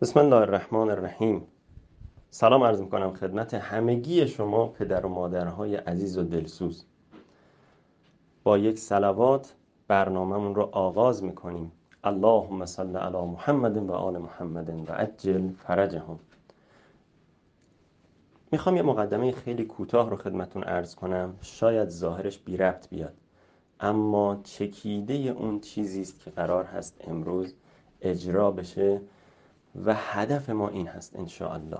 بسم الله الرحمن الرحیم. سلام عرض میکنم خدمت همگی شما پدر و مادرهای عزیز و دلسوز. با یک صلوات برنامه‌مون رو آغاز میکنیم. اللهم صل علی محمد و آل محمد و عجل فرجهم. میخوام یه مقدمه خیلی کوتاه رو خدمتون عرض کنم. شاید ظاهرش بی ربط بیاد، اما چکیده اون چیزی است که قرار هست امروز اجرا بشه و هدف ما این هست انشاءالله.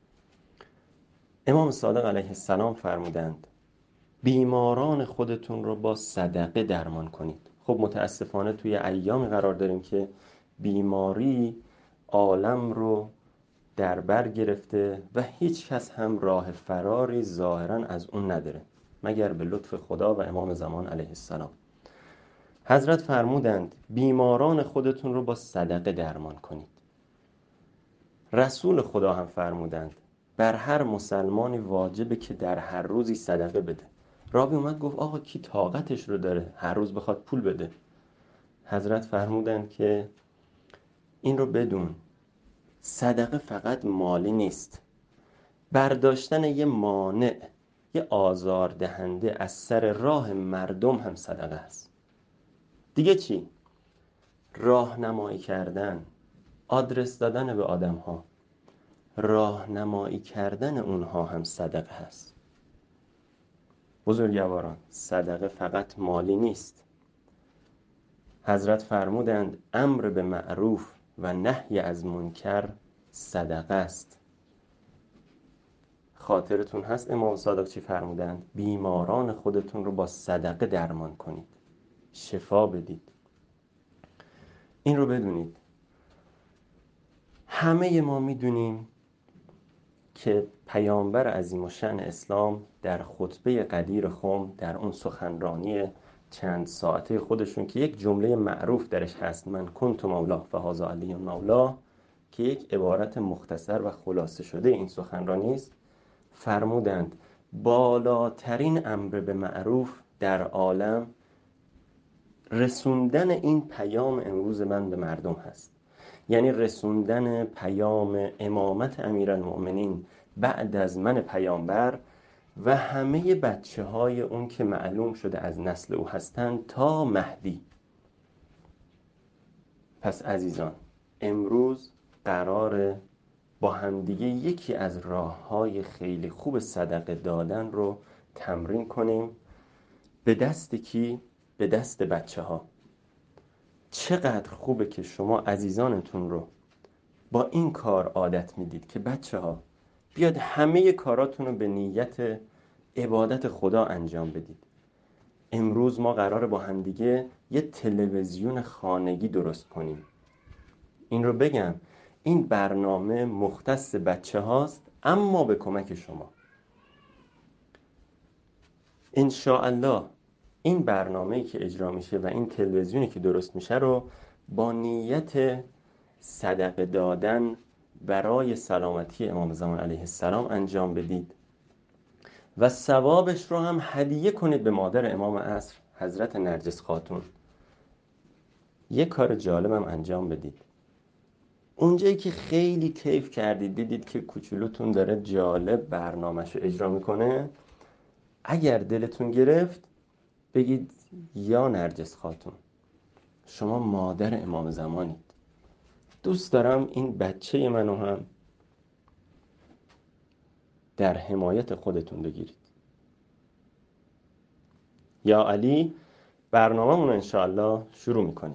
امام صادق علیه السلام فرمودند بیماران خودتون رو با صدقه درمان کنید. خب متاسفانه توی ایامی قرار داریم که بیماری عالم رو در بر گرفته و هیچ کس هم راه فراری ظاهراً از اون نداره مگر به لطف خدا و امام زمان علیه السلام. حضرت فرمودند بیماران خودتون رو با صدقه درمان کنید. رسول خدا هم فرمودند بر هر مسلمانی واجبه که در هر روزی صدقه بده. راوی اومد گفت آقا کی طاقتش رو داره هر روز بخواد پول بده؟ حضرت فرمودند که این رو بدون، صدقه فقط مالی نیست. برداشتن یه مانع، یه آزاردهنده از سر راه مردم هم صدقه است. دیگه چی؟ راهنمایی کردن، آدرس دادن به آدم ها، راهنمایی کردن اونها هم صدقه هست. بزرگواران، صدقه فقط مالی نیست. حضرت فرمودند امر به معروف و نهی از منکر صدقه است. خاطرتون هست امام صادق چی فرمودند؟ بیماران خودتون رو با صدقه درمان کنید، شفا بدید. این رو بدونید. همه ما میدونیم که پیامبر عظیم الشأن اسلام در خطبه قدیر خم، در اون سخنرانی چند ساعته خودشون که یک جمله معروف درش هست من کنت مولا فهذا علی مولا، که یک عبارت مختصر و خلاصه شده این سخنرانی است، فرمودند بالاترین امر به معروف در عالم رسوندن این پیام امروز من به مردم هست. یعنی رسوندن پیام امامت امیرالمؤمنین بعد از من پیامبر و همه بچه های اون که معلوم شده از نسل او هستند تا مهدی. پس عزیزان، امروز قراره با همدیگه یکی از راه‌های خیلی خوب صدقه دادن رو تمرین کنیم. به دست کی؟ به دست بچه ها. چقدر خوبه که شما عزیزانتون رو با این کار عادت میدید که بچه ها بیاد همه کاراتون رو به نیت عبادت خدا انجام بدید. امروز ما قراره با همدیگه یه تلویزیون خانگی درست کنیم. این رو بگم، این برنامه مختص بچه هاست اما به کمک شما. انشاءالله این برنامه‌ای که اجرا میشه و این تلویزیونی که درست میشه رو با نیت صدقه دادن برای سلامتی امام زمان علیه السلام انجام بدید و ثوابش رو هم هدیه کنید به مادر امام عصر حضرت نرجس خاتون. یه کار جالبم انجام بدید. اونجایی که خیلی کیف کردید دیدید که کوچولوتون داره جالب برنامه‌شو اجرا میکنه، اگر دلتون گرفت بگید یا نرجس خاتون شما مادر امام زمانید، دوست دارم این بچه منو هم در حمایت خودتون بگیرید. یا علی، برنامه‌مون رو انشاءالله شروع میکنیم.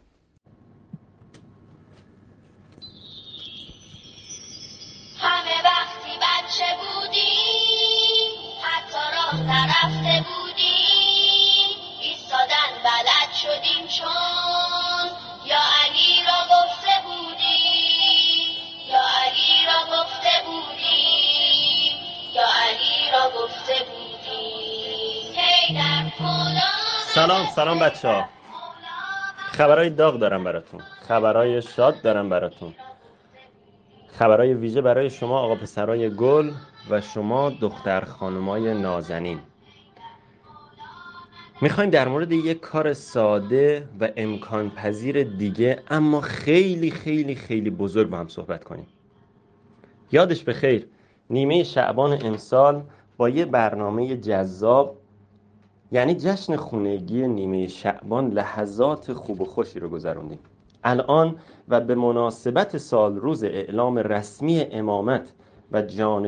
همه وقتی بچه بودیم حتی راه نرفته بودیم ایستادن بلد شدیم چون یا علی را گفته بودیم یا علی را گفته بودیم یا علی را گفته بودیم هی در سلام بچه ها، خبرهای داغ دارم براتون، خبرهای شاد دارم براتون، خبرهای ویژه برای شما آقا پسرای گل و شما دختر خانمای نازنین. میخوایم در مورد یک کار ساده و امکان پذیر دیگه اما خیلی خیلی خیلی بزرگ با هم صحبت کنیم. یادش بخیر نیمه شعبان امسال با یه برنامه جذاب، یعنی جشن خونگی نیمه شعبان، لحظات خوب و خوشی رو گذروندیم. الان و به مناسبت سال روز اعلام رسمی امامت و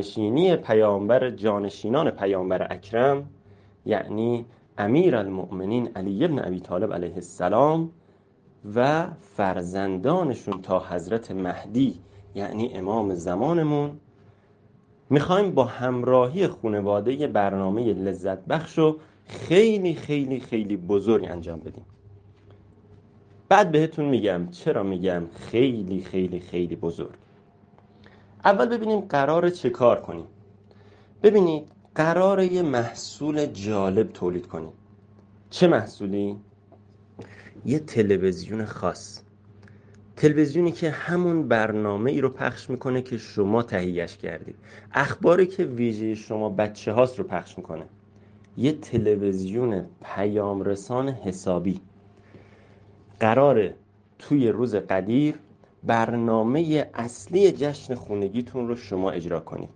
جانشینان پیامبر اکرم، یعنی امیر المؤمنین علی ابن ابی طالب علیه السلام و فرزندانشون تا حضرت مهدی، یعنی امام زمانمون، میخوایم با همراهی خانواده یه برنامه لذت بخش و خیلی خیلی خیلی بزرگ انجام بدیم. بعد بهتون میگم چرا میگم خیلی خیلی خیلی بزرگ. اول ببینیم قراره چه کار کنیم. ببینید قراره یه محصول جالب تولید کنیم. چه محصولی؟ یه تلویزیون خاص، تلویزیونی که همون برنامه ای رو پخش میکنه که شما تهیهش کردید، اخباری که ویژه شما بچه هاست رو پخش میکنه. یه تلویزیون پیام رسان حسابی قراره توی روز قدیر برنامه اصلی جشن خونگیتون رو شما اجرا کنید.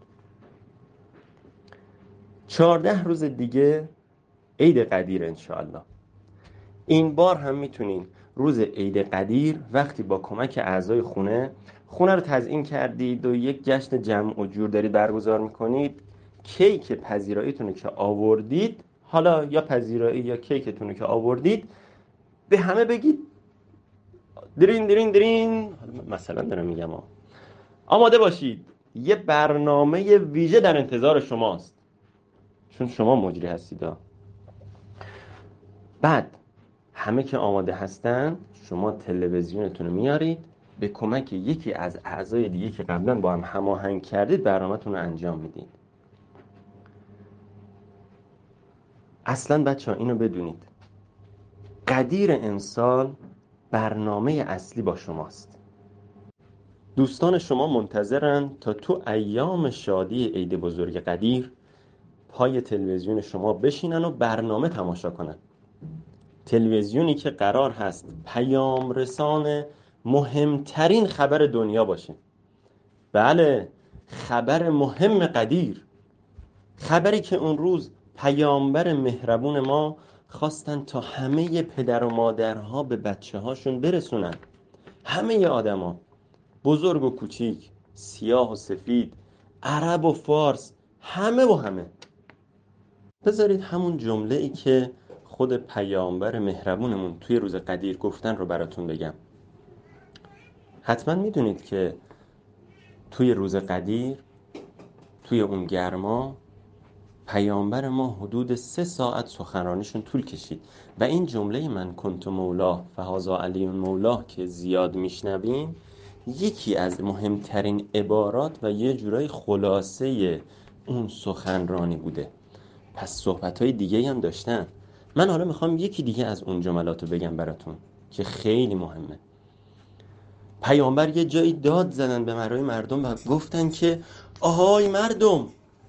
14 روز دیگه عید قدیر انشاءالله. این بار هم میتونین روز عید قدیر وقتی با کمک اعضای خونه رو تزیین کردید و یک جشن جمع و جور دارید برگزار میکنید، کیک پذیراییتون رو که آوردید، حالا یا پذیرایی یا کیکتون رو که آوردید، به همه بگید درین درین درین، مثلا دارم میگم آماده باشید، یه برنامه ویژه در انتظار شماست، چون شما مجری هستید. بعد همه که آماده هستن شما تلویزیونتون رو میارید، به کمک یکی از اعضای دیگه که قبلا با هم هماهنگ کردید برنامه‌تون رو انجام میدید. اصلا بچه‌ها اینو بدونید، قدیر امسال برنامه اصلی با شماست. دوستان شما منتظرن تا تو ایام شادی عید بزرگ قدیر پای تلویزیون شما بشینن و برنامه تماشا کنن. تلویزیونی که قرار هست پیام رسان مهمترین خبر دنیا باشه. بله، خبر مهم قدیر، خبری که اون روز پیامبر مهربون ما خواستن تا همه پدر و مادرها به بچه هاشون برسونن. همه آدما، بزرگ و کوچیک، سیاه و سفید، عرب و فارس، همه و همه. بذارید همون جمله ای که خود پیامبر مهربونمون توی روز قدیر گفتن رو براتون بگم. حتما میدونید که توی روز قدیر، توی اون گرما، پیامبر ما حدود 3 ساعت سخنرانیشون طول کشید و این جمله من کنت مولاه فهذا علی مولاه که زیاد میشنویم، یکی از مهمترین عبارات و یه جورای خلاصه اون سخنرانی بوده. پس صحبت‌های دیگه هم داشتن. من حالا میخوام یکی دیگه از اون جملات رو بگم براتون که خیلی مهمه. پیامبر یه جایی داد زدن به مردم و گفتن که آهای مردم،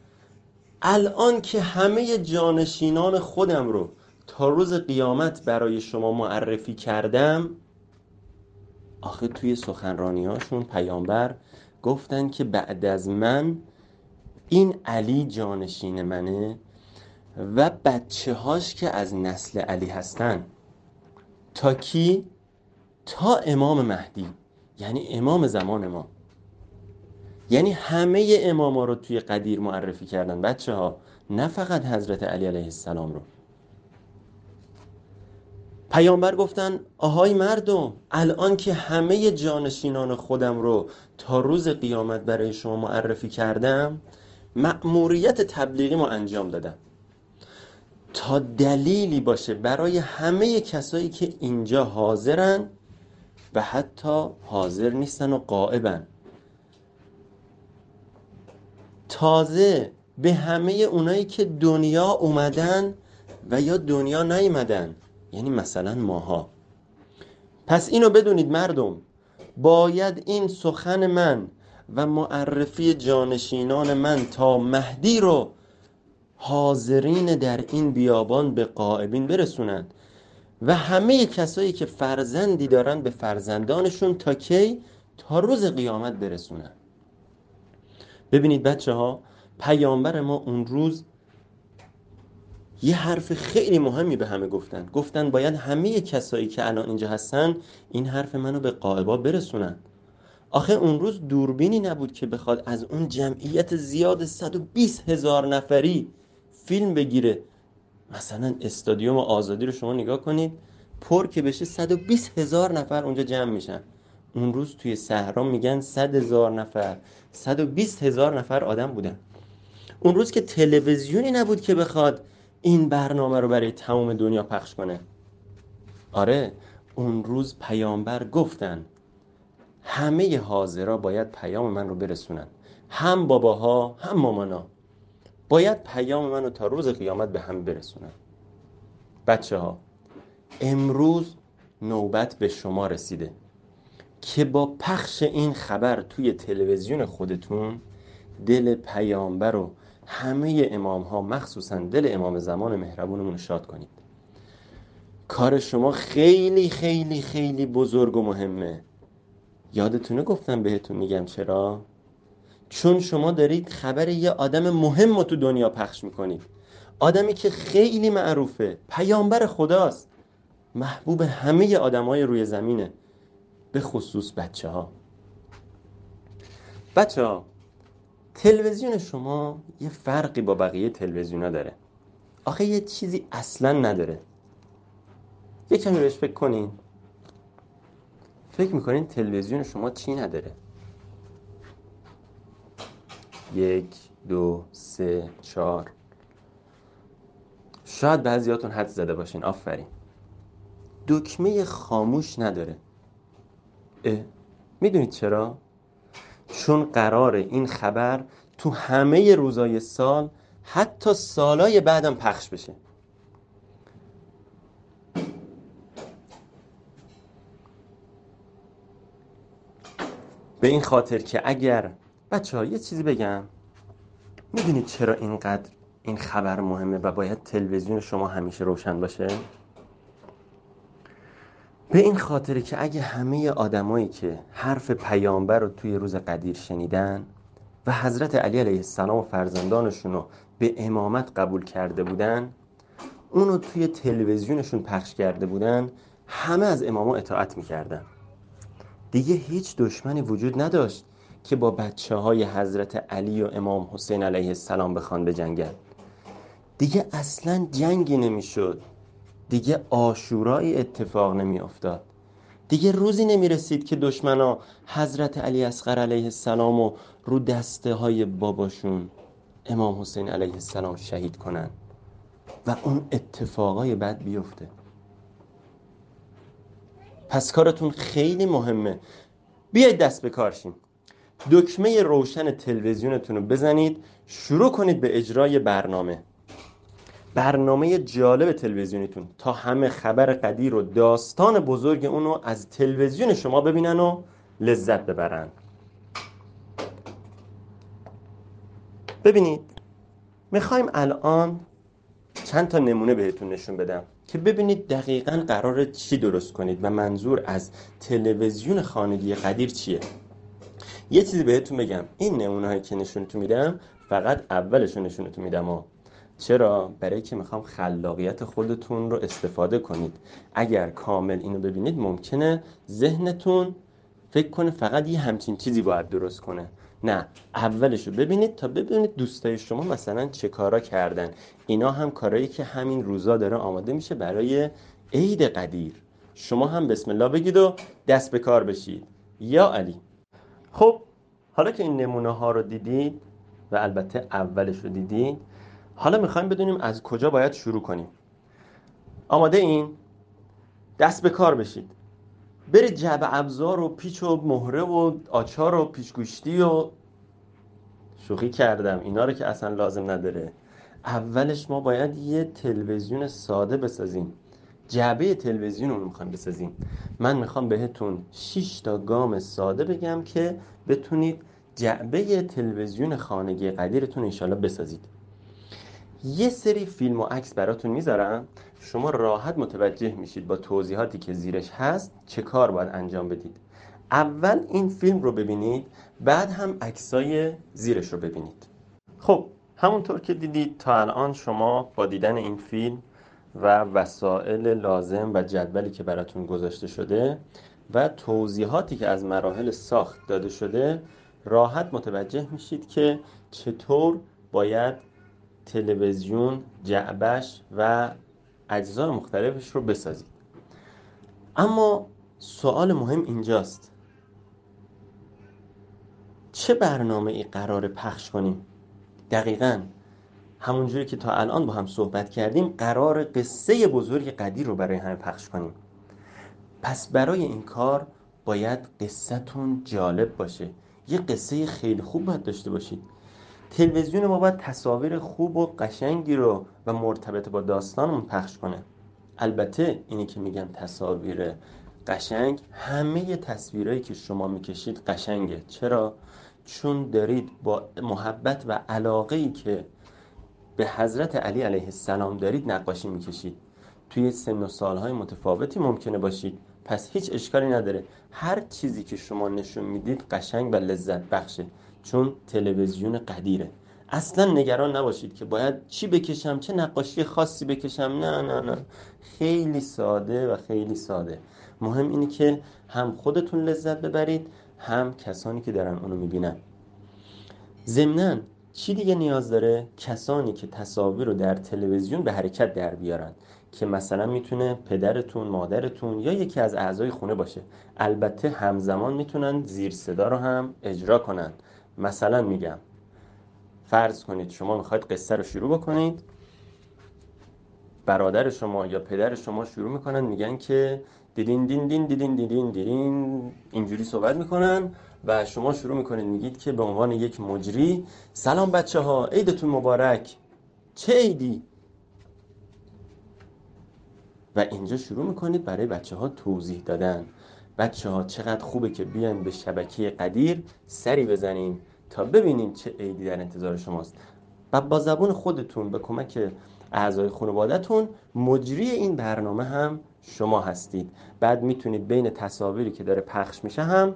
الان که همه جانشینان خودم رو تا روز قیامت برای شما معرفی کردم. آخه توی سخنرانیاشون پیامبر گفتن که بعد از من این علی جانشین منه و بچه هاش که از نسل علی هستن. تا کی؟ تا امام مهدی، یعنی امام زمان ما. یعنی همه اماما رو توی قدیر معرفی کردن بچه ها، نه فقط حضرت علی علیه السلام رو. پیامبر گفتن آهای مردم، الان که همه جانشینان خودم رو تا روز قیامت برای شما معرفی کردم، مأموریت تبلیغی ما انجام دادم تا دلیلی باشه برای همه کسایی که اینجا حاضرن و حتی حاضر نیستن و غائبن، تازه به همه اونایی که دنیا اومدن و یا دنیا نیومدن، یعنی مثلا ماها. پس اینو بدونید مردم، باید این سخن من و معرفی جانشینان من تا مهدی رو حاضرین در این بیابان به غائبین برسونند و همه کسایی که فرزندی دارن به فرزندانشون تا کی؟ تا روز قیامت برسونن. ببینید بچه ها، پیامبر ما اون روز یه حرف خیلی مهمی به همه گفتن باید همه کسایی که الان اینجا هستن این حرف منو به غائبا برسونن. آخه اون روز دوربینی نبود که بخواد از اون جمعیت زیاد 120,000 نفری فیلم بگیره. مثلا استادیوم آزادی رو شما نگاه کنید، پر که بشه 120,000 نفر اونجا جمع میشن. اون روز توی صحرا میگن 100,000 نفر، 120,000 نفر آدم بودن. اون روز که تلویزیونی نبود که بخواد این برنامه رو برای تمام دنیا پخش کنه. آره، اون روز پیامبر گفتن همه حاضرا باید پیام من رو برسونن، هم باباها هم مامانا باید پیام من رو تا روز قیامت به هم برسونن. بچه ها، امروز نوبت به شما رسیده که با پخش این خبر توی تلویزیون خودتون دل پیامبر و همه امام ها، مخصوصا دل امام زمان مهربونمون رو شاد کنید. کار شما خیلی خیلی خیلی بزرگ و مهمه. یادتونه گفتم بهتون میگم چرا؟ چون شما دارید خبر یه آدم مهم رو تو دنیا پخش میکنید. آدمی که خیلی معروفه، پیامبر خداست، محبوب همه آدمای روی زمینه، به خصوص بچه ها. بچه ها، تلویزیون شما یه فرقی با بقیه تلویزیونا داره. آخه یه چیزی اصلا نداره. یه کمی بهش فکر کنین. فکر میکنین تلویزیون شما چی نداره؟ 1 2 3 4. شاید بعضیاتون حد زده باشین. آفرین. دکمه خاموش نداره. میدونید چرا؟ چون قراره این خبر تو همه روزای سال، حتی سالای بعدم پخش بشه. به این خاطر که اگر بچه‌ها یه چیزی بگم، میدونید چرا اینقدر این خبر مهمه و باید تلویزیون شما همیشه روشن باشه؟ به این خاطر که اگه همه آدمایی که حرف پیامبر رو توی روز قدیر شنیدن و حضرت علی علیه السلام و فرزندانشون رو به امامت قبول کرده بودن، اونو توی تلویزیونشون پخش کرده بودن، همه از اماما اطاعت میکردن. دیگه هیچ دشمنی وجود نداشت که با بچه های حضرت علی و امام حسین علیه السلام بخوان بجنگن. دیگه اصلا جنگی نمیشد. دیگه عاشورایی اتفاق نمی افتاد. دیگه روزی نمی رسید که دشمنا حضرت علی اصغر علیه السلام رو رو دسته های باباشون امام حسین علیه السلام شهید کنن و اون اتفاقای بد بیفته. پس کارتون خیلی مهمه. بیاید دست به کار شیم. دکمه روشن تلویزیونتون رو بزنید، شروع کنید به اجرای برنامه جالب تلویزیونیتون تا همه خبر قدیر و داستان بزرگ اونو از تلویزیون شما ببینن و لذت ببرن. ببینید، میخوایم الان چند تا نمونه بهتون نشون بدم که ببینید دقیقاً قراره چی درست کنید و منظور از تلویزیون خانگی قدیر چیه. یه چیزی بهتون بگم، این نمونه‌هایی که نشونتون میدم فقط اولشون نشونتون میدم. چرا؟ برای که میخوام خلاقیت خودتون رو استفاده کنید. اگر کامل اینو ببینید ممکنه ذهنتون فکر کنه فقط یه همچین چیزی باید درست کنه. نه، اولشو ببینید تا ببینید دوستای شما مثلا چه کارا کردن. اینا هم کارایی که همین روزا داره آماده میشه برای عید قدیر. شما هم بسم الله بگید و دست به کار بشید. یا علی. خب حالا که این نمونه ها رو دیدید و البته اولش رو دیدید، حالا میخوایم بدونیم از کجا باید شروع کنیم. آماده این؟ دست به کار بشید. برید جعبه ابزار و پیچ و مهره و آچار و پیچگوشتی و شوخی کردم، اینا رو که اصلا لازم نداره. اولش ما باید یه تلویزیون ساده بسازیم. جعبه تلویزیون رو میخوایم بسازیم. من میخوام بهتون 6 تا گام ساده بگم که بتونید جعبه تلویزیون خانگی قدیرتون انشالله بسازید. یه سری فیلم و عکس براتون میذارم، شما راحت متوجه میشید با توضیحاتی که زیرش هست چه کار باید انجام بدید. اول این فیلم رو ببینید، بعد هم عکسای زیرش رو ببینید. خب همونطور که دیدید تا الان شما با دیدن این فیلم و وسایل لازم و جدولی که براتون گذاشته شده و توضیحاتی که از مراحل ساخت داده شده راحت متوجه میشید که چطور باید تلویزیون، جعبش و اجزای مختلفش رو بسازید. اما سوال مهم اینجاست، چه برنامه ای قراره پخش کنیم؟ دقیقاً همونجوری که تا الان با هم صحبت کردیم قرار قصه بزرگ قدیر رو برای همه پخش کنیم. پس برای این کار باید قصه‌تون جالب باشه. یه قصه خیلی خوب باید داشته باشید. تلویزیون ما باید تصاویر خوب و قشنگی رو و مرتبط با داستانمون پخش کنه. البته اینی که میگم تصاویر قشنگ، همه تصویرهایی که شما میکشید قشنگه. چرا؟ چون دارید با محبت و علاقه‌ای که به حضرت علی علیه السلام دارید نقاشی میکشید. توی سن و سالهای متفاوتی ممکنه باشید، پس هیچ اشکالی نداره. هر چیزی که شما نشون میدید قشنگ و لذت بخشه، چون تلویزیون قدیره. اصلا نگران نباشید که باید چی بکشم، چه نقاشی خاصی بکشم. نه نه نه، خیلی ساده و خیلی ساده. مهم اینه که هم خودتون لذت ببرید، هم کسانی که دارن اونو میبینن. ضمناً چی دیگه نیاز داره؟ کسانی که تصاویر رو در تلویزیون به حرکت در بیارن، که مثلا میتونه پدرتون، مادرتون یا یکی از اعضای خونه باشه. البته همزمان میتونن زیر صدا رو هم اجرا کنن. مثلا میگم فرض کنید شما میخواید قصه رو شروع بکنید، برادر شما یا پدر شما شروع میکنن میگن که دیدین دین دین دیدین دیدین دیدین، اینجوری صحبت میکنن و شما شروع میکنید میگید که به عنوان یک مجری سلام بچه ها، عیدتون مبارک. چه عیدی؟ و اینجا شروع میکنید برای بچه ها توضیح دادن. بچه ها چقدر خوبه که بیاین به شبکه قدیر سری بزنیم تا ببینیم چه عیدی در انتظار شماست. و با زبون خودتون به کمک اعضای خانواده‌تون مجری این برنامه هم شما هستید. بعد میتونید بین تصاویری که داره پخش میشه هم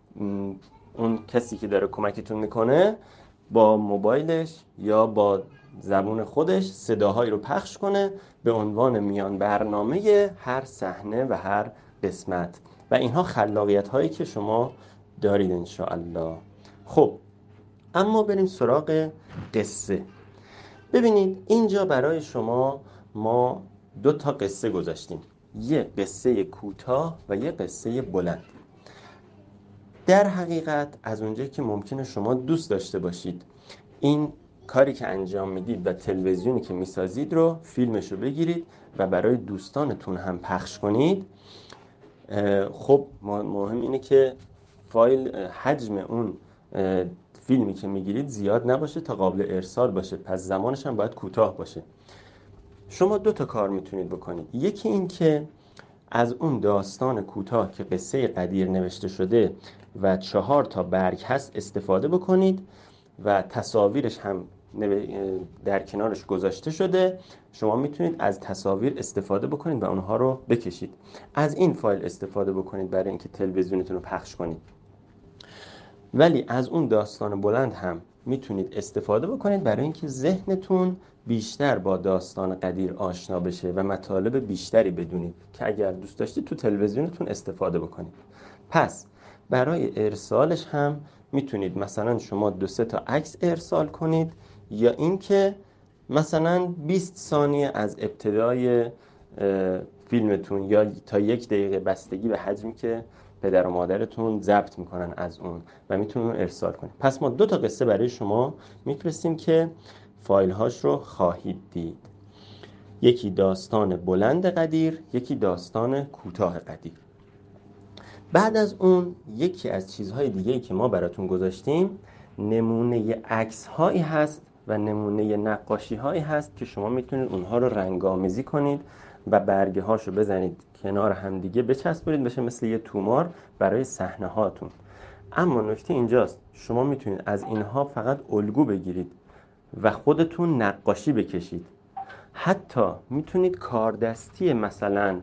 اون کسی که داره کمکتون میکنه با موبایلش یا با زبون خودش صداهایی رو پخش کنه به عنوان میان برنامه هر صحنه و هر قسمت. و اینها خلاقیت هایی که شما دارید انشاءالله. خب اما بریم سراغ قصه. ببینید اینجا برای شما ما 2 تا قصه گذاشتیم، یه قصه کوتاه و یه قصه بلند. در حقیقت از اونجایی که ممکنه شما دوست داشته باشید این کاری که انجام میدید و تلویزیونی که میسازید رو فیلمش رو بگیرید و برای دوستانتون هم پخش کنید، خب مهم اینه که فایل حجم اون فیلمی که میگیرید زیاد نباشه تا قابل ارسال باشه، پس زمانش هم باید کوتاه باشه. شما 2 تا کار میتونید بکنید. یکی این که از اون داستان کوتاه که قصه قدیر نوشته شده و 4 تا برگ هست استفاده بکنید و تصاویرش هم در کنارش گذاشته شده. شما میتونید از تصاویر استفاده بکنید و اونها رو بکشید. از این فایل استفاده بکنید برای اینکه تلویزیونتون رو پخش کنید. ولی از اون داستان بلند هم میتونید استفاده بکنید برای اینکه ذهنتون بیشتر با داستان قدیر آشنا بشه و مطالب بیشتری بدونید که اگر دوست داشتید تو تلویزیونتون استفاده بکنید. پس برای ارسالش هم میتونید مثلا شما 2-3 تا عکس ارسال کنید، یا اینکه مثلا 20 ثانیه از ابتدای فیلمتون یا تا 1 دقیقه بستگی به حجمی که پدر و مادرتون ضبط میکنن از اون و میتونن ارسال کنید. پس ما 2 تا قصه برای شما میفرستیم که فایل هاش رو خواهید دید. یکی داستان بلند قدیر، یکی داستان کوتاه قدیر. بعد از اون یکی از چیزهای دیگه‌ای که ما براتون گذاشتیم نمونه عکس هایی هست و نمونه نقاشی هایی هست که شما میتونید اونها رو رنگ‌آمیزی کنید و برگه هاشو بزنید کنار هم دیگه بچسبونید بشه مثل یه تومار برای صحنه هاتون. اما نکته اینجاست شما میتونید از اینها فقط الگو بگیرید و خودتون نقاشی بکشید. حتی میتونید کاردستی مثلا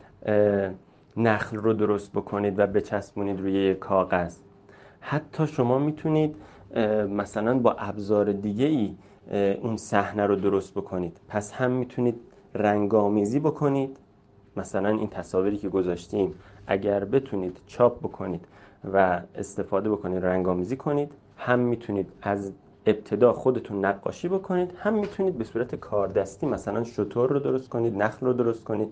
نخل رو درست بکنید و بچسبونید روی یک کاغذ. حتی شما میتونید مثلا با ابزار دیگه ای اون صحنه رو درست بکنید. پس هم میتونید رنگامیزی بکنید، مثلا این تصاویری که گذاشتیم اگر بتونید چاپ بکنید و استفاده بکنید رنگامیزی کنید، هم میتونید از ابتدا خودتون نقاشی بکنید، هم میتونید به صورت کاردستی مثلا شتر رو درست کنید، نخل رو درست کنید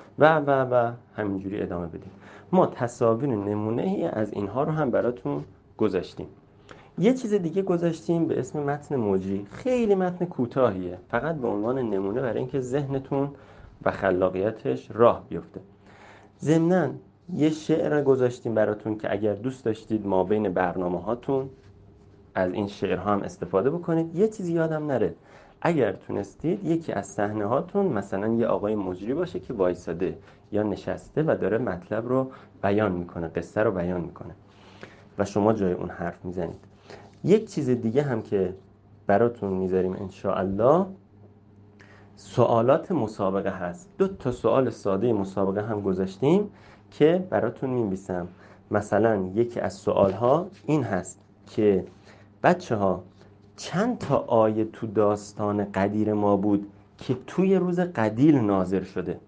و همینجوری ادامه بدید. ما تصاویر نمونه‌ای از اینها رو هم براتون گذاشتیم. یه چیز دیگه گذاشتیم به اسم متن موجی. خیلی متن کوتاهیه، فقط به عنوان نمونه برای اینکه ذهنتون و خلاقیتش راه بیفته. ضمناً یه شعر گذاشتیم براتون که اگر دوست داشتید ما بین برنامه هاتون از این شعرها هم استفاده بکنید. یه چیزی یادم نره، اگر تونستید یکی از صحنه هاتون مثلا یه آقای مجری باشه که وایساده یا نشسته و داره مطلب رو بیان میکنه، قصه رو بیان میکنه و شما جای اون حرف میزنید. یک چیز دیگه هم که براتون میذاریم انشاءالله، سوالات مسابقه هست. 2 سوال ساده مسابقه هم گذاشتیم که براتون می‌نویسم. مثلا یکی از سوالها این هست که بچه ها چند تا آیه تو داستان قدیر ما بود که توی روز قدیر نازل شده؟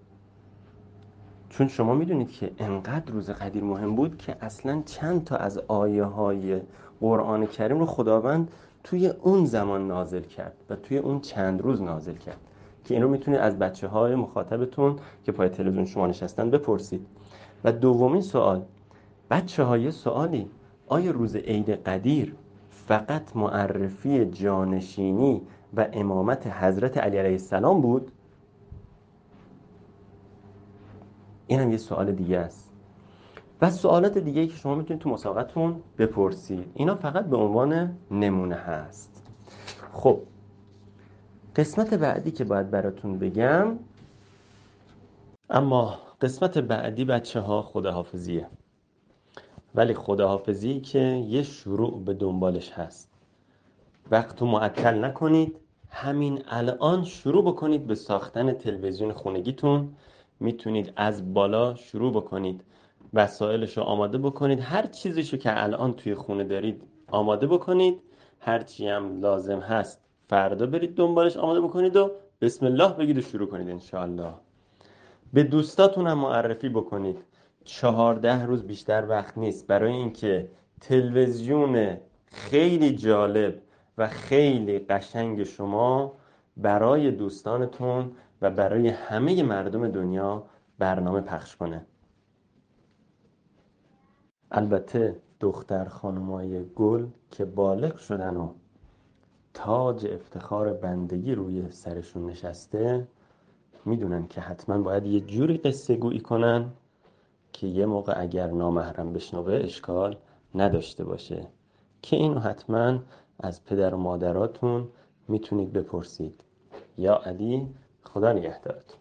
چون شما میدونید که انقدر روز قدیر مهم بود که اصلا چند تا از آیه های قرآن کریم رو خداوند توی اون زمان نازل کرد و توی اون چند روز نازل کرد که این رو میتونید از بچه های مخاطبتون که پای تلویزیون شما نشستن بپرسید. و دومین سوال، بچه های سوالی، آیا روز عید قدیر فقط معرفی جانشینی و امامت حضرت علی علیه السلام بود؟ این هم یه سوال دیگه است. و سوالات دیگه‌ای که شما میتونید تو مسابقتون بپرسید. اینا فقط به عنوان نمونه هست. خب قسمت بعدی که باید براتون بگم، اما قسمت بعدی بچه ها خداحافظیه، ولی خداحافظی که یه شروع به دنبالش هست. وقت رو معطل نکنید، همین الان شروع بکنید به ساختن تلویزیون خونگیتون. میتونید از بالا شروع بکنید، وسایلش رو آماده بکنید، هر چیزیشو که الان توی خونه دارید آماده بکنید، هرچی هم لازم هست فردا برید دنبالش آماده بکنید و بسم الله بگید و شروع کنید انشاءالله. به دوستاتون هم معرفی بکنید. 14 روز بیشتر وقت نیست برای اینکه تلویزیون خیلی جالب و خیلی قشنگ شما برای دوستانتون و برای همه مردم دنیا برنامه پخش کنه. البته دختر خانمای گل که بالغ شدن و تاج افتخار بندگی روی سرشون نشسته، میدونن که حتما باید یه جوری قصه گویی کنن که یه موقع اگر نامحرم بشنوه اشکال نداشته باشه، که اینو حتما از پدر و مادراتون میتونید بپرسید. یا علی، خدا نگهدارتون.